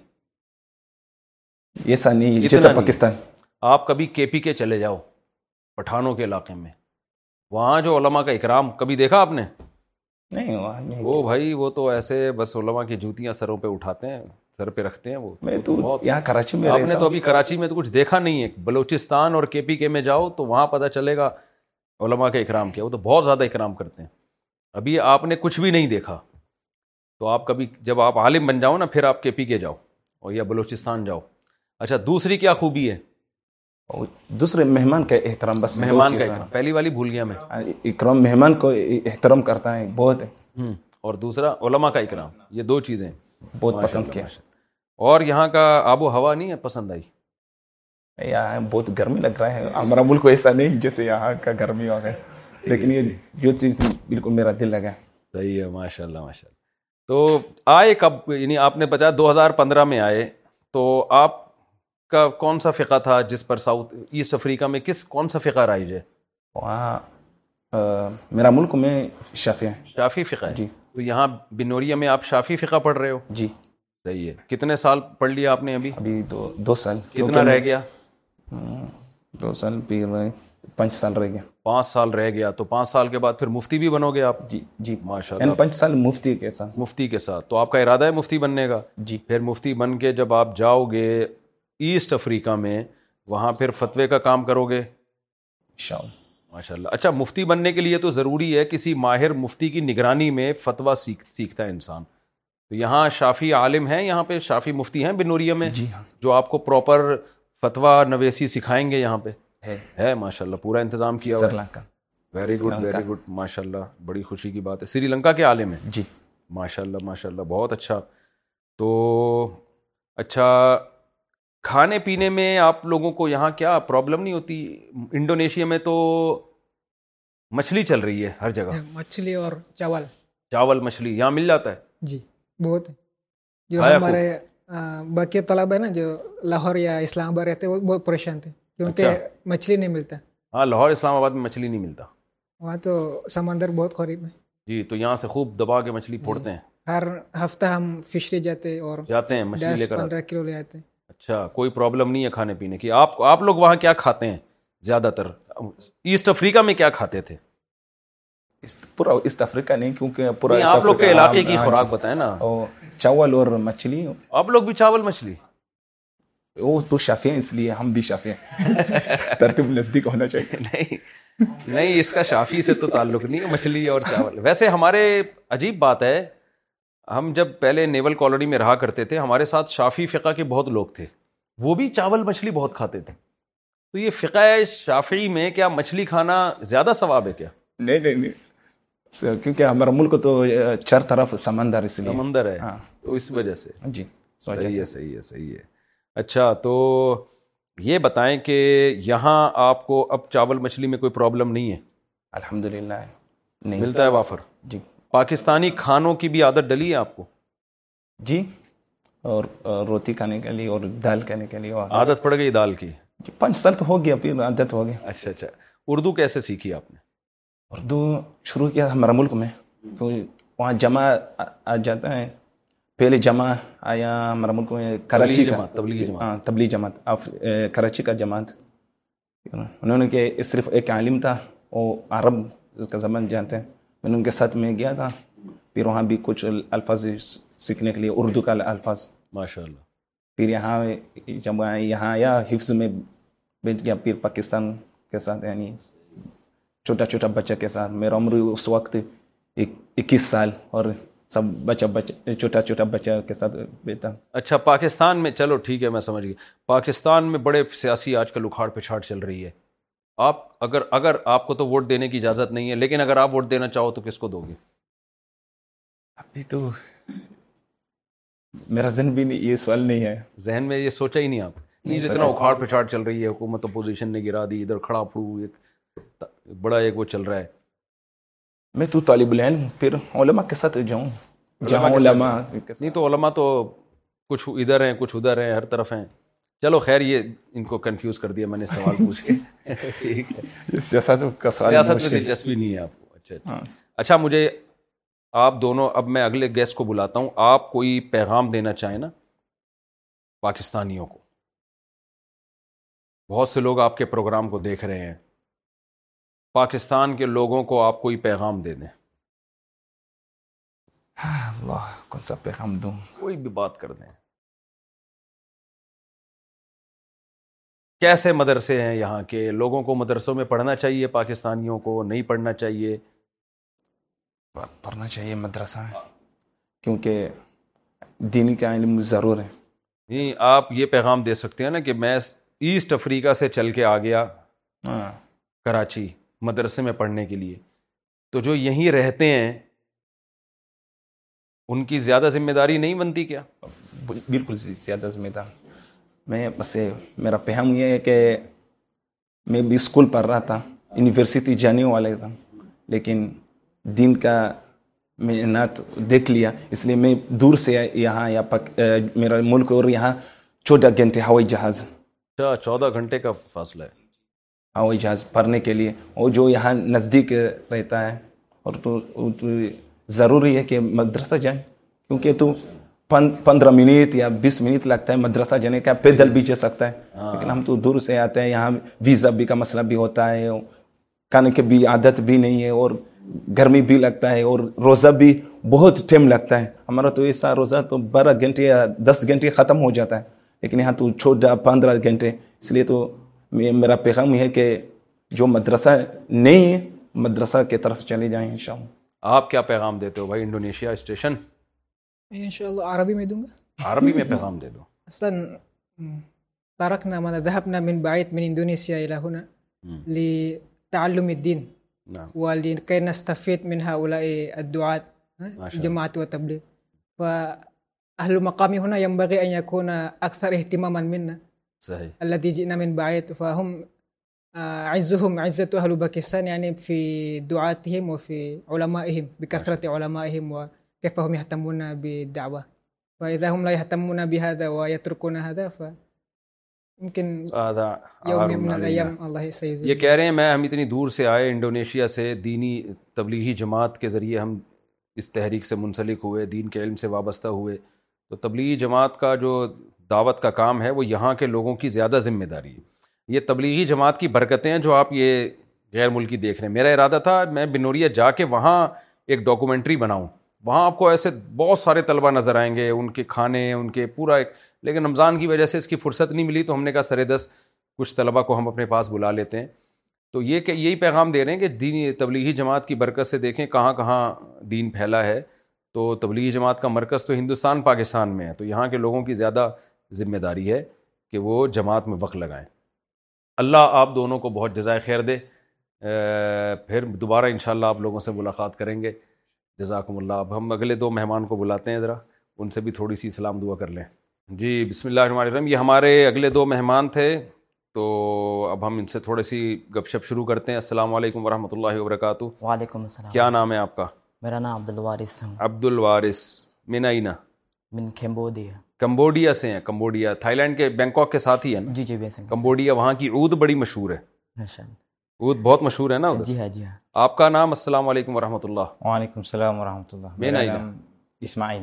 ایسا نہیں جیسا پاکستان. آپ کبھی کے پی کے چلے جاؤ, پٹھانوں کے علاقے میں, وہاں جو علماء کا اکرام کبھی دیکھا آپ نے؟ نہیں, وہاں نہیں. وہ بھائی وہ تو ایسے بس علماء کی جوتیاں سروں پہ اٹھاتے ہیں, سر پہ رکھتے ہیں. وہ میں تو یہاں کراچی میں آپ نے تو ابھی کراچی میں تو کچھ دیکھا نہیں ہے. بلوچستان اور کے پی کے میں جاؤ تو وہاں پتہ چلے گا علماء کا اکرام کیا. وہ تو بہت زیادہ اکرام کرتے ہیں. ابھی آپ نے کچھ بھی نہیں دیکھا تو آپ کبھی جب آپ عالم بن جاؤ نا پھر آپ کے پی کے جاؤ اور یا بلوچستان جاؤ. اچھا, دوسری کیا خوبی ہے؟ دوسرے مہمان کا احترام. بس مہمان کا اکرام, پہلی والی بھول گیا میں. اکرام, مہمان کو احترام کرتا ہے بہت ہے. اور دوسرا علماء کا اکرام. یہ دو چیزیں بہت پسند کیا. اور یہاں کا آب و ہوا نہیں ہے پسند آئی؟ یہاں بہت گرمی لگ رہا ہے. ہمارا ملک ایسا نہیں جیسے یہاں کا گرمی ہو گیا, لیکن یہ جو چیز بالکل میرا دل لگا. صحیح ہے, ماشاء اللہ ماشاء اللہ. تو آئے کب, یعنی آپ نے بتایا دو ہزار پندرہ میں آئے, تو آپ کا کون سا فقہ تھا جس پر ساؤتھ ایسٹ افریقہ میں کس کون سا فقہ رائج ہے؟ وہاں میرا ملک میں شافعی ہے. شافعی فقہ ہے. جی. تو یہاں بنوریا میں آپ شافعی فقہ پڑھ رہے ہو؟ جی. صحیح ہے. کتنے سال پڑھ لیا آپ نے ابھی؟ ابھی دو دو سال. کتنا رہ گیا؟ دو سال پھر پانچ سال رہ گیا. پانچ سال رہ گیا. تو پانچ سال کے بعد پھر مفتی بھی بنو گے آپ؟ جی جی, ماشاء اللہ. پانچ سال مفتی کے ساتھ. مفتی کے ساتھ. تو آپ کا ارادہ ہے مفتی بننے کا؟ جی. پھر مفتی بن کے جب آپ جاؤ گے ایسٹ افریقہ میں, وہاں پھر فتوے کا کام کرو گے انشاءاللہ. ماشاء اللہ. اچھا, مفتی بننے کے لیے تو ضروری ہے کسی ماہر مفتی کی نگرانی میں فتویٰ سیکھ سیکھتا ہے انسان. تو یہاں شافی عالم ہیں, یہاں پہ شافی مفتی ہیں بنوریا میں؟ جی ہاں. جو آپ کو پراپر فتویٰ نویسی سکھائیں گے یہاں پہ؟ ہے ہے ماشاء اللہ, پورا انتظام کیا ہوا ہے. Sri Lanka. Very good very good, ماشاء اللہ, بڑی خوشی کی بات ہے. سری لنکا کے عالم ہیں؟ جی. ماشاء اللہ ماشاء اللہ, بہت اچھا. تو اچھا, کھانے پینے میں آپ لوگوں کو یہاں کیا پرابلم نہیں ہوتی؟ انڈونیشیا میں تو مچھلی چل رہی ہے ہر جگہ, مچھلی اور چاول. چاول مچھلی یہاں مل جاتا ہے؟ جی بہت ہے. جو ہمارے باقی طلبہ ہے نا جو لاہور یا اسلام آباد رہتے ہیں وہ بہت پریشان تھے کیونکہ مچھلی نہیں ملتا. ہاں, لاہور اسلام آباد میں مچھلی نہیں ملتا. وہاں تو سمندر بہت قریب ہے. جی, تو یہاں سے خوب دبا کے مچھلی پھوڑتے ہیں. ہر ہفتہ ہم فشری جاتے اور جاتے ہیں مچھلی لے کر پندرہ کلو لے آتے ہیں. اچھا, کوئی پرابلم نہیں ہے کھانے پینے کی. آپ آپ لوگ وہاں کیا کھاتے ہیں زیادہ تر؟ ایسٹ افریقہ میں کیا کھاتے تھے؟ پورا ایسٹ افریقہ نہیں, کیونکہ پورا آپ لوگ کے علاقے کی خوراک بتائیں نا. چاول اور مچھلی. آپ لوگ بھی چاول مچھلی؟ وہ تو شافعی ہیں اس لیے ہم بھی شافعی ہیں. ترتیب نزدیک ہونا چاہیے. نہیں نہیں, اس کا شافعی سے تو تعلق نہیں ہے, مچھلی اور چاول. ویسے ہمارے عجیب بات ہے, ہم جب پہلے نیول کالونی میں رہا کرتے تھے ہمارے ساتھ شافعی فقہ کے بہت لوگ تھے, وہ بھی چاول مچھلی بہت کھاتے تھے. تو یہ فقہ شافعی میں کیا مچھلی کھانا زیادہ ثواب ہے کیا؟ نہیں نہیں نہیں, کیونکہ ہمارا ملک تو چار طرف سمندر, اس لیے سمندر ہے, تو اس وجہ سے. جی صحیح ہے صحیح ہے صحیح ہے. اچھا, تو یہ بتائیں کہ یہاں آپ کو اب چاول مچھلی میں کوئی پرابلم نہیں ہے؟ الحمدللہ نہیں ملتا ہے وافر. جی. پاکستانی کھانوں کی بھی عادت ڈلی ہے آپ کو؟ جی, اور روٹی کھانے کے لیے اور دال کھانے کے لیے عادت پڑ گئی دال کی؟ جی, پانچ سال تو ہو گیا, پھر عادت ہو گیا. اچھا اچھا. اردو کیسے سیکھی آپ نے؟ اردو شروع کیا ہمارا ملک میں, کیونکہ وہاں جمع آ جاتا ہے پہلے جمع آیا ہمارا ملک میں کراچی کا تبلیغی جماعت ہاں تبلیغی جماعت کراچی کا جماعت. انہوں نے کہ صرف ایک عالم تھا وہ عرب کا زبان جانتے ہیں. میں نے ان کے ساتھ میں گیا تھا, پھر وہاں بھی کچھ الفاظ سیکھنے کے لیے اردو کا الفاظ ماشاء اللہ. پھر یہاں جب یہاں آیا حفظ میں بیٹھ گیا. پھر پاکستان کے ساتھ یعنی چھوٹا چھوٹا بچہ کے ساتھ, میرا عمر اس وقت اکیس سال اور سب بچہ بچہ چھوٹا چھوٹا بچہ کے ساتھ بیٹھا. اچھا پاکستان میں, چلو ٹھیک ہے میں سمجھ گیا. پاکستان میں بڑے سیاسی آج کل اکھاڑ پچھاڑ چل رہی ہے. آپ اگر اگر آپ کو تو ووٹ دینے کی اجازت نہیں ہے, لیکن اگر آپ ووٹ دینا چاہو تو کس کو دو گے؟ ابھی تو میرا ذہن بھی نہیں, یہ سوال نہیں ہے ذہن میں, یہ سوچا ہی نہیں آپ؟ نہیں جتنا اکھاڑ پچھاڑ چل رہی ہے, حکومت اپوزیشن نے گرا دی, ادھر کھڑا پھڑو ایک بڑا ایک وہ چل رہا ہے. میں تو طالب العلم, پھر علماء کے ساتھ جاؤں جہاں علماء. نہیں تو علماء تو کچھ ادھر ہیں کچھ ادھر ہیں, ہر طرف ہیں. چلو خیر, یہ ان کو کنفیوز کر دیا میں نے سوال پوچھ کے. ٹھیک ہے, سیاست کا سوال سیاست میں دلچسپی نہیں ہے آپ کو. اچھا اچھا مجھے آپ دونوں, اب میں اگلے گیسٹ کو بلاتا ہوں. آپ کوئی پیغام دینا چاہیں نا پاکستانیوں کو, بہت سے لوگ آپ کے پروگرام کو دیکھ رہے ہیں, پاکستان کے لوگوں کو آپ کوئی پیغام دے دیں. اللہ کون سا پیغام دوں؟ کوئی بھی بات کر دیں. کیسے مدرسے ہیں یہاں کے لوگوں کو؟ مدرسوں میں پڑھنا چاہیے پاکستانیوں کو, نہیں پڑھنا چاہیے؟ پڑھنا چاہیے مدرسہ, کیونکہ دینی کا علم ضرور ہے. نہیں آپ یہ پیغام دے سکتے ہیں نا کہ میں ایسٹ افریقہ سے چل کے آ گیا کراچی مدرسے میں پڑھنے کے لیے, تو جو یہیں رہتے ہیں ان کی زیادہ ذمہ داری نہیں بنتی کیا؟ بالکل زیادہ ذمہ دار. میں بس میرا پیغام یہ ہے کہ میں بھی اسکول پڑھ رہا تھا, یونیورسٹی جانے والے تھا, لیکن دین کا میں نعت دیکھ لیا, اس لیے میں دور سے یہاں یا میرا ملک اور یہاں چودہ گھنٹے ہوائی جہاز. اچھا چودہ گھنٹے کا فاصلہ ہے ہوائی جہاز پڑھنے کے لیے, اور جو یہاں نزدیک رہتا ہے, اور تو ضروری ہے کہ مدرسہ جائیں, کیونکہ تو پندرہ منٹ یا بیس منٹ لگتا ہے مدرسہ جانے کا, پیدل بھی جا سکتا ہے. لیکن ہم تو دور سے آتے ہیں, یہاں ویزا بھی کا مسئلہ بھی ہوتا ہے, کھانے کی بھی عادت بھی نہیں ہے, اور گرمی بھی لگتا ہے, اور روزہ بھی بہت ٹائم لگتا ہے. ہمارا تو ایسا روزہ تو بارہ گھنٹے یا دس گھنٹے ختم ہو جاتا ہے, لیکن یہاں تو چھوٹا پندرہ گھنٹے. اس لیے تو میرا پیغام یہ ہے کہ جو مدرسہ نہیں ہے مدرسہ کی طرف چلے جائیں انشاءاللہ. آپ کیا پیغام دیتے ہو بھائی؟ انڈونیشیا اسٹیشن انشاءاللہ عربی میں دوں گا. عربی میں پیغام دے دو. اصلا تركنا ما ذهبنا من بعيد من اندونيسيا الى هنا لتعلم الدين ولكي نستفيد من هؤلاء الدعاة جماعة والتبليغ. فأهل المقام هنا ينبغي أن يكون أكثر اهتماما منا صحيح الذي جئنا من بعيد. فهم عزهم عزة أهل باكستان يعني في دعاتهم وفي علمائهم, بكثرة علمائهم وكيف هم يهتمون بالدعوة. فإذا هم لا يهتمون بهذا ويتركون هذا فيمكن يوم من الأيام الله سيزيد. یہ کہہ رہے ہیں میں ہم اتنی دور سے آئے انڈونیشیا سے, دینی تبلیغی جماعت کے ذریعے ہم اس تحریک سے منسلک ہوئے, دین کے علم سے وابستہ ہوئے. تو تبلیغی جماعت کا جو دعوت کا کام ہے وہ یہاں کے لوگوں کی زیادہ ذمہ داری ہے. یہ تبلیغی جماعت کی برکتیں ہیں جو آپ یہ غیر ملکی دیکھ رہے ہیں. میرا ارادہ تھا میں بنوریا جا کے وہاں ایک ڈاکومنٹری بناؤں, وہاں آپ کو ایسے بہت سارے طلبہ نظر آئیں گے, ان کے کھانے ان کے پورا ایک, لیکن رمضان کی وجہ سے اس کی فرصت نہیں ملی, تو ہم نے کہا سرے دس کچھ طلبہ کو ہم اپنے پاس بلا لیتے ہیں. تو یہ کہ یہی پیغام دے رہے ہیں کہ دینی تبلیغی جماعت کی برکت سے دیکھیں کہاں کہاں دین پھیلا ہے. تو تبلیغی جماعت کا مرکز تو ہندوستان پاکستان میں ہے, تو یہاں کے لوگوں کی زیادہ ذمہ داری ہے کہ وہ جماعت میں وقت لگائیں. اللہ آپ دونوں کو بہت جزائے خیر دے. پھر دوبارہ انشاءاللہ آپ لوگوں سے ملاقات کریں گے. جزاکم اللہ. اب ہم اگلے دو مہمان کو بلاتے ہیں, ذرا ان سے بھی تھوڑی سی سلام دعا کر لیں. جی بسم اللہ الرحمن الرحیم. یہ ہمارے اگلے دو مہمان تھے, تو اب ہم ان سے تھوڑی سی گپ شپ شروع کرتے ہیں. السلام علیکم ورحمۃ اللہ وبرکاتہ. وعلیکم السلام. کیا نام ہے آپ کا؟ میرا نام عبد الوارث ہے. عبد الوارث. من اینا؟ من کمبوڈیا. کمبوڈیا سے ہیں. کمبوڈیا تھائی لینڈ کے بینکاک کے ساتھ ہی ہے نا؟ جی جی ویسے. کمبوڈیا, وہاں کی عود بڑی مشہور ہے. عود بہت مشہور ہے نا ادھر؟ جی ہاں جی ہاں. آپ کا نام؟ السلام علیکم ورحمۃ اللہ. وعلیکم السلام ورحمۃ اللہ. میرا نام اسماعیل.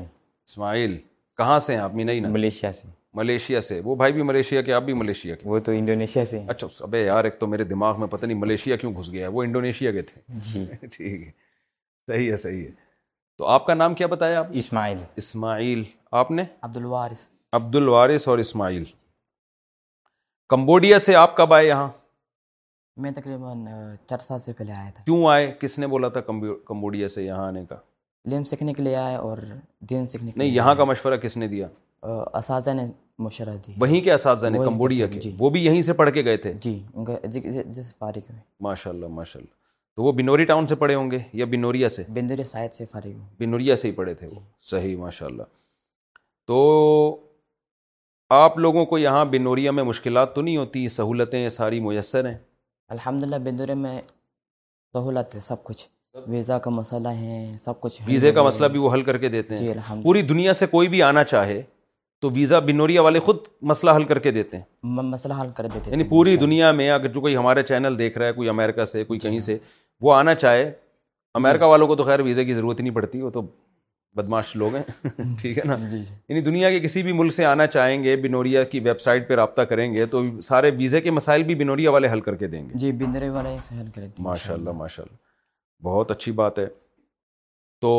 اسماعیل کہاں سے ہیں آپ؟ مینئی نا؟ ملیشیا سے. ملیشیا سے. وہ بھائی بھی ملیشیا کے، آپ بھی ملیشیا کے؟ وہ تو انڈونیشیا سے. اچھا ابے یار ایک تو میرے دماغ میں پتہ نہیں ملیشیا کیوں گھس گیا ہے، وہ انڈونیشیا کے تھے. جی ٹھیک ہے، صحیح ہے صحیح ہے. تو آپ کا نام کیا بتایا آپ؟ اسماعیل. اسماعیل. آپ نے؟ عبد الوارث. عبد الوارث اور اسماعیل. کمبوڈیا سے آپ کب آئے یہاں؟ میں تقریباً چار سال سے پہلے آیا تھا. کیوں آئے؟ کس نے بولا تھا کمبوڈیا سے یہاں آنے کا؟ علم سیکھنے کے لیے آئے اور دین سیکھنے کے نہیں، لیے. یہاں کا مشورہ کس نے دیا؟ اساتذہ نے مشورہ دی. وہیں کے اساتذہ نے کمبوڈیا کے؟ وہ بھی یہیں سے پڑھ کے گئے تھے؟ جی، ان کا جیسے فارغ ہوئے. ماشاء اللہ ماشاء اللہ. تو وہ بنوری ٹاؤن سے پڑھے ہوں گے یا بنوریا سے؟ بندر سائد سے فارغ ہوئے. بنوریا سے ہی پڑھے تھے وہ. صحیح ماشاء اللہ. تو آپ لوگوں کو یہاں بنوریا میں مشکلات تو نہیں ہوتی؟ سہولتیں ساری میسر ہیں؟ الحمدللہ بندورے میں سہولت ہے، سب کچھ. ویزا کا مسئلہ ہے، سب کچھ. ویزے کا مسئلہ بھی وہ حل کر کے دیتے جی ہیں؟ الحمد. پوری دنیا سے کوئی بھی آنا چاہے تو ویزا بنوریا والے خود مسئلہ حل کر کے دیتے ہیں؟ مسئلہ حل کر دیتے. یعنی پوری دنیا میں اگر جو کوئی ہمارے چینل دیکھ رہا ہے، کوئی امریکہ سے، کوئی کہیں سے، وہ آنا چاہے، امریکہ والوں کو تو خیر ویزے کی ضرورت ہی نہیں پڑتی، وہ تو بدماش لوگ ہیں. ٹھیک ہے نا؟ یعنی دنیا کے کسی بھی ملک سے آنا چاہیں گے، بنوریا کی ویب سائٹ پہ رابطہ کریں گے تو سارے ویزے کے مسائل بھی بنوریا والے حل کر کے دیں گے. جی بندرے والے سے حل کر دیتے. ماشاء اللہ ماشاء اللہ، بہت اچھی بات ہے. تو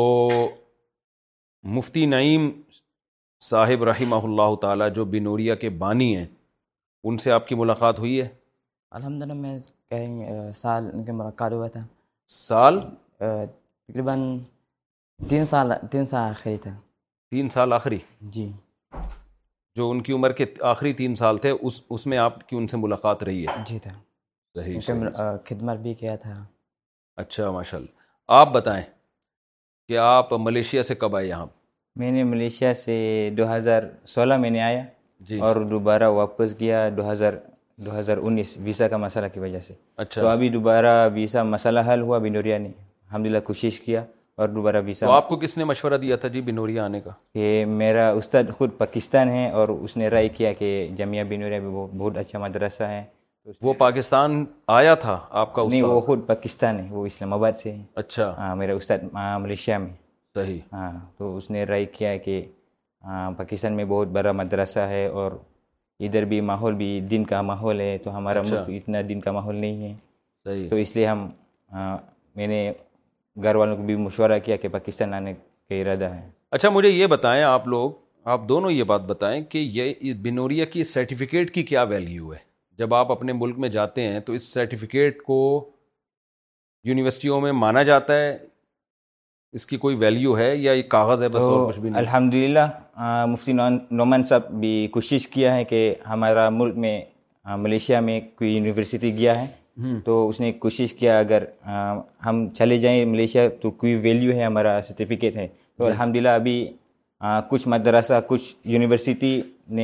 مفتی نعیم صاحب رحمہ اللہ تعالی جو بنوریا کے بانی ہیں، ان سے آپ کی ملاقات ہوئی ہے؟ الحمدللہ میں کہیں سال ان کے ملاقات ہوا تھا. سال؟ تقریباً تین سال تین سال آخری تھا. تین سال آخری؟ جی. جو ان کی عمر کے آخری تین سال تھے اس اس میں آپ کی ان سے ملاقات رہی ہے؟ جی تھا. صحیح. خدمت بھی کیا تھا. اچھا ماشاء اللہ. آپ بتائیں کہ آپ ملیشیا سے کب آئے یہاں؟ میں نے ملیشیا سے دو ہزار سولہ میں نے آیا جی. اور دوبارہ واپس گیا دو ہزار دو ہزار انیس ویزا کا مسئلہ کی وجہ سے. اچھا. تو ابھی دوبارہ ویزا مسئلہ حل ہوا. بنوریا نے الحمدللہ کوشش کیا اور دوبارہ ویزا. تو آپ کو کس نے مشورہ دیا تھا جی بنوریا آنے کا؟ کہ میرا استاد خود پاکستان ہے اور اس نے رائے کیا کہ جامعہ بنوریا بھی وہ بہت اچھا مدرسہ ہے. وہ پاکستان آیا تھا آپ کا استاد؟ نہیں، وہ خود پاکستان ہے، وہ اسلام آباد سے ہے. اچھا. ہاں، میرا استاد ملیشیا میں. صحیح. ہاں، تو اس نے رائے کیا کہ پاکستان میں بہت بڑا مدرسہ ہے اور ادھر بھی ماحول بھی دین کا ماحول ہے، تو ہمارا ملک اتنا دین کا ماحول نہیں ہے. صحیح. تو اس لیے ہم میں نے گھر والوں کو بھی مشورہ کیا کہ پاکستان آنے کا ارادہ ہے. اچھا مجھے یہ بتائیں، آپ لوگ آپ دونوں یہ بات بتائیں کہ یہ بنوریا کی سرٹیفکیٹ کی کیا ویلیو ہے؟ جب آپ اپنے ملک میں جاتے ہیں تو اس سرٹیفکیٹ کو یونیورسٹیوں میں مانا جاتا ہے، اس کی کوئی ویلیو ہے یا یہ کاغذ ہے بس اور کچھ بھی نہیں؟ الحمدللہ مفتی نعمان صاحب بھی کوشش کیا ہے کہ ہمارا ملک میں ملیشیا میں کوئی یونیورسٹی گیا ہے تو اس نے کوشش کیا اگر ہم چلے جائیں ملیشیا تو کوئی ویلیو ہے، ہمارا سرٹیفکیٹ ہے. تو الحمدللہ ابھی کچھ مدرسہ کچھ یونیورسٹی نے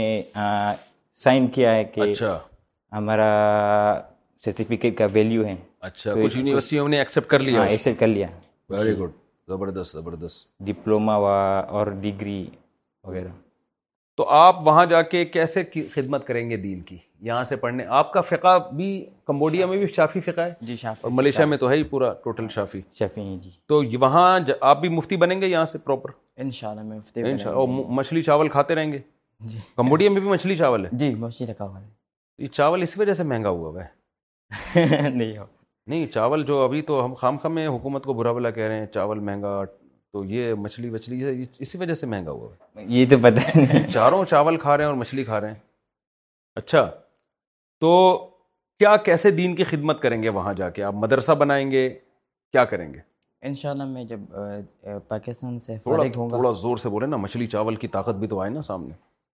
سائن کیا ہے کہ اچھا ہمارا سرٹیفکیٹ کا ویلیو ہے. اچھا، کچھ یونیورسٹیوں نے ایکسیپٹ کر لیا؟ ایکسیپٹ کر لیا. ویری گڈ، زبردست زبردست. ڈپلوما اور ڈگری وغیرہ. تو آپ وہاں جا کے کیسے خدمت کریں گے دین کی؟ یہاں سے پڑھنے آپ کا فقہ بھی کمبوڈیا میں بھی شافی فقہ ہے؟ جی شافی. اور ملیشیا میں تو ہے ہی پورا ٹوٹل شافی. شافی جی. تو وہاں آپ بھی مفتی بنیں گے یہاں سے پراپر؟ انشاءاللہ میں مفتی بنیں گے. اور مچھلی چاول کھاتے رہیں گے؟ جی. کمبوڈیا میں بھی مچھلی چاول ہے؟ جی مچھلی رکھا ہوا ہے. یہ چاول اس وجہ سے مہنگا ہوا ہے؟ نہیں ہو نہیں، چاول جو ابھی تو ہم خام خام میں حکومت کو برا بلا کہہ رہے ہیں چاول مہنگا، تو یہ مچھلی وچھلی اسی وجہ سے مہنگا ہوا ہے. یہ تو پتہ نہیں. چاروں چاول کھا رہے ہیں اور مچھلی کھا رہے ہیں. اچھا، تو کیا کیسے دین کی خدمت کریں گے وہاں جا کے؟ آپ مدرسہ بنائیں گے، کیا کریں گے؟ انشاءاللہ میں جب پاکستان سے تھوڑا فارغ ہوں گا، تھوڑا زور سے بولے نا، مچھلی چاول کی طاقت بھی تو آئے نا سامنے.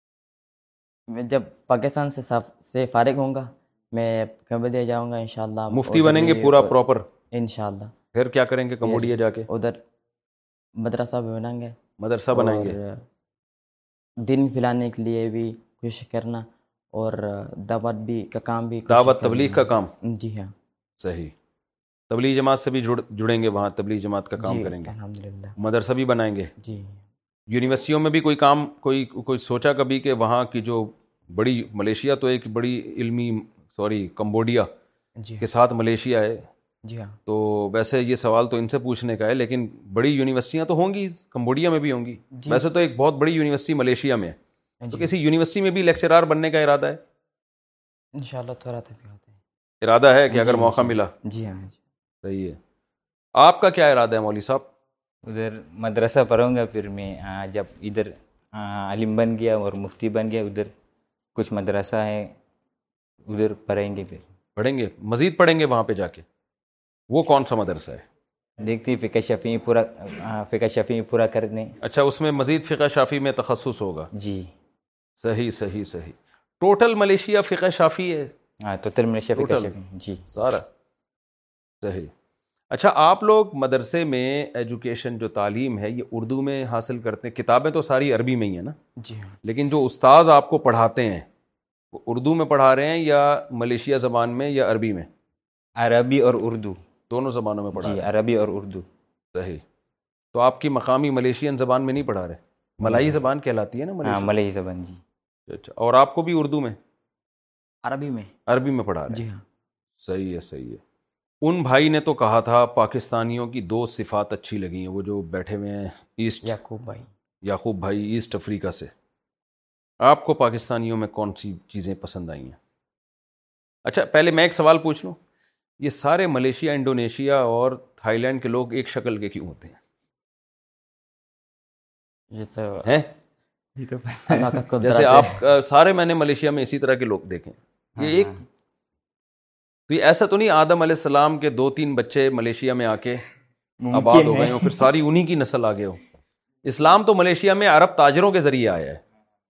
میں جب پاکستان سے سے فارغ ہوں گا میں کمبوڈیا جاؤں گا انشاءاللہ. مفتی بنیں گے پورا پراپر انشاءاللہ. پھر کیا کریں گے کمبوڈیا جا کے؟ ادھر مدرسہ بھی بنائیں گے. مدرسہ بنائیں گے. دین پھیلانے کے لیے بھی کوشش کرنا اور دعوت بھی کا کام بھی. دعوت تبلیغ کا کام؟ جی ہاں. صحیح. تبلیغ جماعت سے بھی جڑ جڑیں گے وہاں، تبلیغ جماعت کا کام کریں گے الحمدللہ. مدرسہ بھی بنائیں گے. جی. یونیورسٹیوں میں بھی کوئی کام کوئی کوئی سوچا کبھی کہ وہاں کی جو بڑی ملیشیا تو ایک بڑی علمی سوری کمبوڈیا جی کے ساتھ ملیشیا ہے، جی ہاں. تو ویسے یہ سوال تو ان سے پوچھنے کا ہے، لیکن بڑی یونیورسٹیاں تو ہوں گی، کمبوڈیا میں بھی ہوں گی. ویسے تو ایک بہت بڑی یونیورسٹی ملیشیا میں ہے، تو کسی یونیورسٹی میں بھی لیکچرار بننے کا ارادہ ہے؟ انشاءاللہ تھوڑا تو بھی ہوتا ہے. ارادہ ہے کہ اگر موقع ملا. جی ہاں. صحیح ہے. آپ کا کیا ارادہ ہے مولوی صاحب؟ ادھر مدرسہ پڑھوں گا، پھر میں جب ادھر عالم بن گیا اور مفتی بن گیا، ادھر کچھ مدرسہ ہے ادھر پڑھیں گے. پھر پڑھیں گے، مزید پڑھیں گے وہاں پہ جا کے. وہ کون سا مدرسہ ہے؟ دیکھتے فقہ شفیعی پورا فقہ شفیعی پورا کرنے. اچھا، اس میں مزید فقہ شافی میں تخصص ہوگا. جی صحیح صحیح صحیح. ٹوٹل ملیشیا فقہ شافی ہے؟ ہاں ٹوٹل ملیشیا فقہ شفیعی. جی سارا. صحیح. اچھا، آپ لوگ مدرسے میں ایجوکیشن جو تعلیم ہے یہ اردو میں حاصل کرتے ہیں؟ کتابیں تو ساری عربی میں ہی ہیں نا؟ جی ہاں. لیکن جو استاذ آپ کو پڑھاتے ہیں وہ اردو میں پڑھا رہے ہیں یا ملیشیا زبان میں یا عربی میں؟ عربی اور اردو دونوں زبانوں میں پڑھا رہے جی، ہیں. عربی اور اردو. صحیح. تو آپ کی مقامی ملیشین زبان میں نہیں پڑھا رہے؟ ملائی زبان کہلاتی ہے نا ہاں ملیشیا. ملائی زبان. جی. اچھا، اور آپ کو بھی اردو میں عربی میں عربی میں پڑھا رہے ہیں؟ جی ہاں. صحیح ہے صحیح ہے. ان بھائی نے تو کہا تھا پاکستانیوں کی دو صفات اچھی لگی ہیں، وہ جو بیٹھے ہوئے ہیں ایسٹ، یعقوب بھائی. یعقوب بھائی ایسٹ افریقہ سے. آپ کو پاکستانیوں میں کون سی چیزیں پسند آئی ہیں؟ اچھا پہلے میں ایک سوال پوچھ لوں، یہ سارے ملیشیا، انڈونیشیا اور تھائی لینڈ کے لوگ ایک شکل کے کیوں ہوتے ہیں؟ یہ تو ہیں یہ تو اللہ کا قدرت جیسے ہے. آپ سارے، میں نے ملیشیا میں اسی طرح کے لوگ دیکھے. یہ ایک تو یہ ایسا تو نہیں آدم علیہ السلام کے دو تین بچے ملیشیا میں آ کے آباد ہو گئے ہوں پھر ساری انہی کی نسل آگے ہو؟ اسلام تو ملیشیا میں عرب تاجروں کے ذریعے آیا ہے.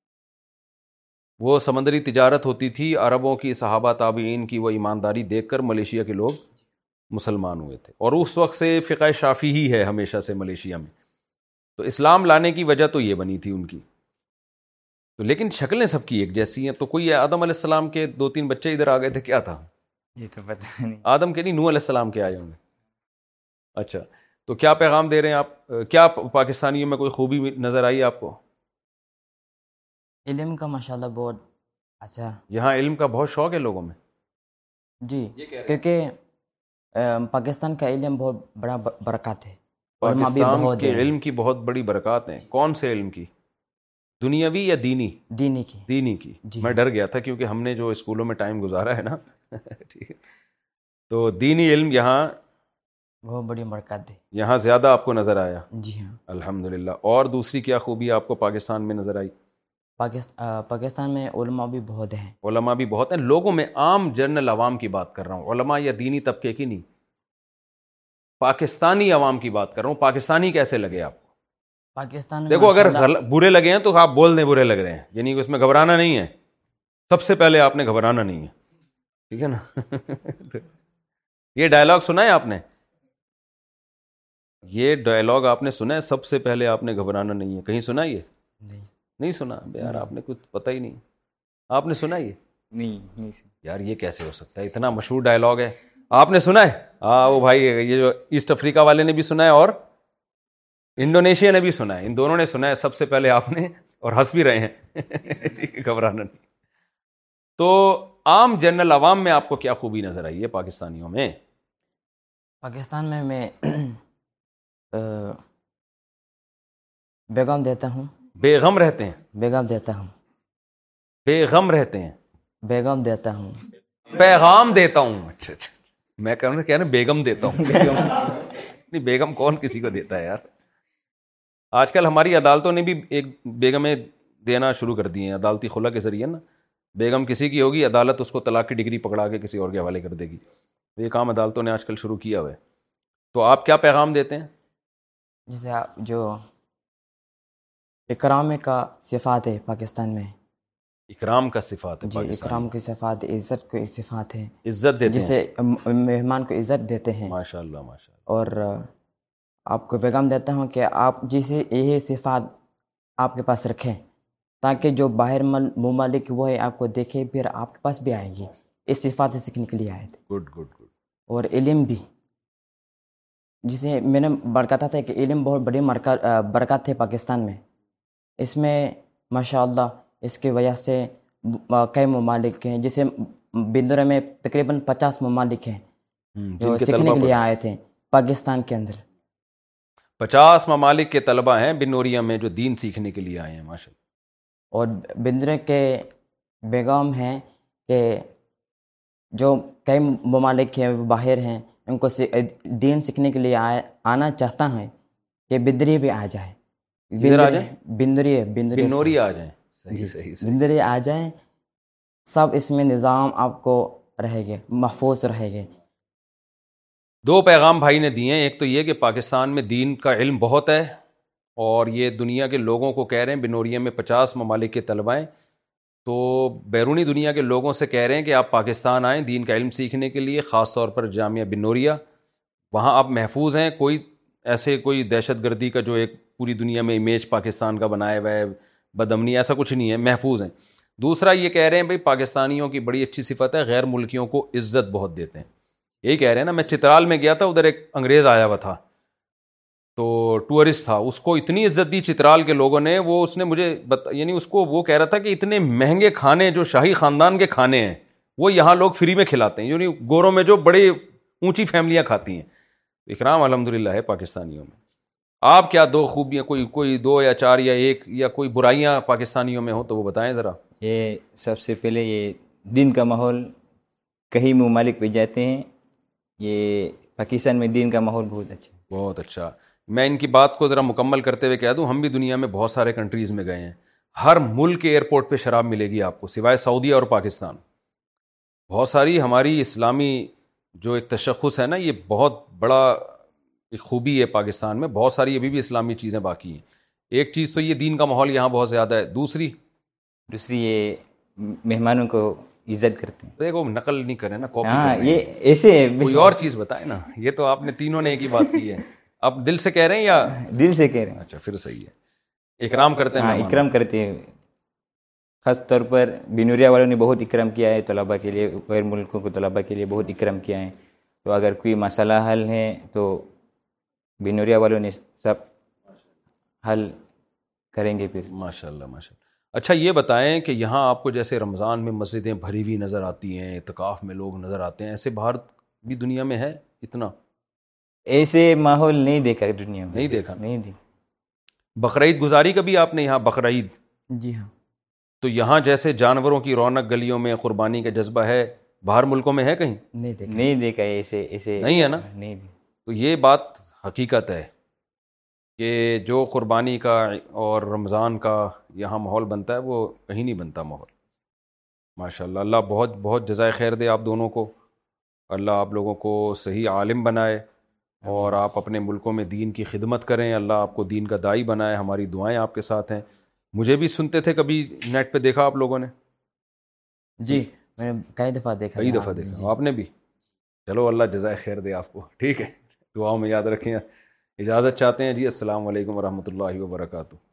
وہ سمندری تجارت ہوتی تھی، عربوں کی، صحابہ تابعین کی وہ ایمانداری دیکھ کر ملیشیا کے لوگ مسلمان ہوئے تھے، اور اس وقت سے فقہ شافی ہی ہے ہمیشہ سے ملیشیا میں. تو اسلام لانے کی وجہ تو یہ بنی تھی ان کی. تو لیکن شکلیں سب کی ایک جیسی ہیں. تو کوئی آدم علیہ السلام کے دو تین بچے ادھر آ گئے تھے، کیا تھا؟ یہ تو پتہ نہیں. آدم کے نہیں، نوح علیہ السلام کے آئے ہوں گے. اچھا، تو کیا پیغام دے رہے ہیں آپ؟ کیا پاکستانیوں میں کوئی خوبی نظر آئی آپ کو؟ علم کا ماشاءاللہ بہت اچھا. یہاں علم کا بہت شوق ہے لوگوں میں. جی، کیونکہ پاکستان کا علم بہت بڑا برکات ہے. پاکستان کے علم کی بہت بڑی برکات ہیں. کون سے علم کی؟ دنیاوی یا دینی؟ دینی کی. دینی کی. میں ڈر گیا تھا کیونکہ ہم نے جو اسکولوں میں ٹائم گزارا ہے نا ٹھیک ہے، تو دینی علم یہاں بہت بڑی برکات ہے. یہاں زیادہ آپ کو نظر آیا؟ جی ہاں. الحمدللہ. اور دوسری کیا خوبی آپ کو پاکستان میں نظر آئی؟ پاکستان میں علماء بھی بہت ہیں. علماء بھی بہت ہیں. لوگوں میں عام جنرل عوام کی بات کر رہا ہوں، علماء یا دینی طبقے کی نہیں، پاکستانی عوام کی بات کر رہا ہوں. پاکستانی کیسے لگے آپ کو؟ پاکستان میں دیکھو اگر برے لگے ہیں تو آپ بول دیں برے لگ رہے ہیں، یعنی اس میں گھبرانا نہیں ہے. سب سے پہلے آپ نے گھبرانا نہیں ہے، ٹھیک ہے نا؟ یہ ڈائلاگ سنا ہے آپ نے؟ یہ ڈائلاگ آپ نے سنا ہے، سب سے پہلے آپ نے گھبرانا نہیں ہے. کہیں سنا یہ؟ نہیں. نہیں سنا یار، آپ نے کچھ پتہ ہی نہیں. آپ نے سنا یہ؟ نہیں نہیں یار یہ کیسے ہو سکتا ہے؟ اتنا مشہور ڈائلاگ ہے. آپ نے سنا ہے؟ ہاں وہ بھائی یہ جو ایسٹ افریقہ والے نے بھی سنا ہے اور انڈونیشیا نے بھی سنا ہے. ان دونوں نے سنا ہے سب سے پہلے آپ نے، اور ہنس بھی رہے ہیں. گھبرانا نہیں. تو عام جنرل عوام میں آپ کو کیا خوبی نظر آئی ہے پاکستانیوں میں؟ پاکستان میں میں بیگم دیتا ہوں. بیغم رہتے ہیں؟ بیگم دیتا ہوں. بیغم رہتے ہیں؟ بیگم دیتا ہوں. پیغام دیتا ہوں. اچھا اچھا، میں کہہ رہا ہوں بیگم دیتا ہوں. نہیں بیگم کون کسی کو دیتا ہے یار؟ آج کل ہماری عدالتوں نے بھی ایک بیگمیں دینا شروع کر دی ہیں عدالتی خلا کے ذریعے نا. بیگم کسی کی ہوگی، عدالت اس کو طلاق کی ڈگری پکڑا کے کسی اور کے حوالے کر دے گی. یہ کام عدالتوں نے آج کل شروع کیا ہوا ہے. تو آپ کیا پیغام دیتے ہیں؟ جیسے آپ جو اکرام کا صفات ہے پاکستان میں. اکرام کا صفات ہے جی، پاکستان اکرام کی صفات، عزت کی صفات ہے. عزت دیتے ہیں، جسے مہمان کو عزت دیتے ہیں. ماشاء اللہ ماشاء اللہ. اور آپ کو پیغام دیتا ہوں کہ آپ جسے یہی صفات آپ کے پاس رکھیں تاکہ جو باہر ممالک وہ ہے آپ کو دیکھے پھر آپ کے پاس بھی آئے گی. اس صفات سے سیکھنے کے لیے آئے تھے. Good good good. اور علم بھی، جسے میں نے بتاتا تھا کہ علم بہت بڑی برکات ہے پاکستان میں. اس میں ماشاءاللہ اس کی وجہ سے کئی ممالک ہیں، جیسے بندرے میں تقریباً پچاس ممالک ہیں جو سیکھنے کے لیے آئے تھے پاکستان کے اندر. پچاس ممالک کے طلبہ ہیں بنوریا میں جو دین سیکھنے کے لیے آئے ہیں ماشاء اللہ. اور بندرے کے پیغام ہیں کہ جو کئی ممالک ہیں باہر ہیں ان کو دین سیکھنے کے لیے آنا چاہتا ہے کہ بندری بھی آ جائے. بندری بنوری آ جائیں. صحیح صحیح بندری آ جائیں. سب اس میں نظام آپ کو رہے گے, محفوظ رہے گے. دو پیغام بھائی نے دیے ہیں. ایک تو یہ کہ پاکستان میں دین کا علم بہت ہے اور یہ دنیا کے لوگوں کو کہہ رہے ہیں, بنوریا میں پچاس ممالک کے طلبہ ہیں, تو بیرونی دنیا کے لوگوں سے کہہ رہے ہیں کہ آپ پاکستان آئیں دین کا علم سیکھنے کے لیے, خاص طور پر جامعہ بنوریا. وہاں آپ محفوظ ہیں. کوئی ایسے کوئی دہشت گردی کا جو ایک پوری دنیا میں امیج پاکستان کا بنایا ہوا ہے, بدامنی, ایسا کچھ نہیں ہے, محفوظ ہیں. دوسرا یہ کہہ رہے ہیں بھائی پاکستانیوں کی بڑی اچھی صفت ہے, غیر ملکیوں کو عزت بہت دیتے ہیں. یہی کہہ رہے ہیں نا. میں چترال میں گیا تھا, ادھر ایک انگریز آیا ہوا تھا, تو ٹورسٹ تھا, اس کو اتنی عزت دی چترال کے لوگوں نے. وہ اس نے مجھے بتا, یعنی اس کو وہ کہہ رہا تھا کہ اتنے مہنگے کھانے جو شاہی خاندان کے کھانے ہیں وہ یہاں لوگ فری میں کھلاتے ہیں, یعنی گوروں میں جو بڑی اونچی فیملیاں کھاتی ہیں. اکرام الحمدللہ ہے پاکستانیوں میں. آپ کیا دو خوبیاں, کوئی کوئی دو یا چار یا ایک, یا کوئی برائیاں پاکستانیوں میں ہوں تو وہ بتائیں ذرا. یہ سب سے پہلے یہ دین کا ماحول, کئی ممالک پہ جاتے ہیں, یہ پاکستان میں دین کا ماحول بہت اچھا ہے. بہت اچھا. میں ان کی بات کو ذرا مکمل کرتے ہوئے کہہ دوں, ہم بھی دنیا میں بہت سارے کنٹریز میں گئے ہیں. ہر ملک کے ایئرپورٹ پہ شراب ملے گی آپ کو سوائے سعودیہ اور پاکستان. بہت ساری ہماری اسلامی جو ایک تشخص ہے نا, یہ بہت بڑا ایک خوبی ہے پاکستان میں. بہت ساری ابھی بھی اسلامی چیزیں باقی ہیں. ایک چیز تو یہ دین کا ماحول یہاں بہت زیادہ ہے. دوسری دوسری یہ مہمانوں کو عزت کرتے ہیں. دیکھو نقل نہیں کریں نا, کاپی ہاں یہ ایسے کوئی اور چیز بتائیں نا. یہ تو آپ نے تینوں نے ایک ہی بات کی ہے. آپ دل سے کہہ رہے ہیں یا دل سے کہہ رہے ہیں؟ اچھا پھر صحیح ہے. اکرام کرتے ہیں. ہاں اکرام کرتے ہیں. خاص طور پر بنوریا والوں نے بہت اکرام کیا ہے طلباء کے لیے, غیر ملکوں کو طلباء کے لیے بہت اکرام کیا ہے. تو اگر کوئی مسئلہ حل ہے تو بنوریا والوں نے سب حل کریں گے پھر. ماشاء اللہ ماشاء اللہ. اچھا یہ بتائیں کہ یہاں آپ کو جیسے رمضان میں مسجدیں بھری ہوئی نظر آتی ہیں, اعتکاف میں لوگ نظر آتے ہیں, ایسے باہر بھی دنیا میں ہے اتنا؟ ایسے ماحول نہیں دیکھا دنیا میں. نہیں دیکھا. نہیں دیکھا. بقرعید گزاری کبھی آپ نے یہاں بقرعید؟ جی ہاں. تو یہاں جیسے جانوروں کی رونق گلیوں میں, قربانی کا جذبہ ہے, باہر ملکوں میں ہے کہیں؟ نہیں دیکھا. نہیں دیکھا ایسے ایسے نہیں ہے نا. نہیں. تو یہ بات حقیقت ہے کہ جو قربانی کا اور رمضان کا یہاں ماحول بنتا ہے وہ کہیں نہیں بنتا ماحول. ماشاء اللہ. اللہ بہت بہت جزائے خیر دے آپ دونوں کو. اللہ آپ لوگوں کو صحیح عالم بنائے اور آپ اپنے ملکوں میں دین کی خدمت کریں. اللہ آپ کو دین کا داعی بنائے. ہماری دعائیں آپ کے ساتھ ہیں. مجھے بھی سنتے تھے, کبھی نیٹ پہ دیکھا آپ لوگوں نے؟ جی میں نے کئی دفعہ دیکھا. کئی دفعہ دیکھا آپ نے بھی. چلو اللہ جزائے خیر دے آپ کو. ٹھیک ہے, دعاؤں میں یاد رکھیں. اجازت چاہتے ہیں جی. السلام علیکم ورحمۃ اللہ وبرکاتہ.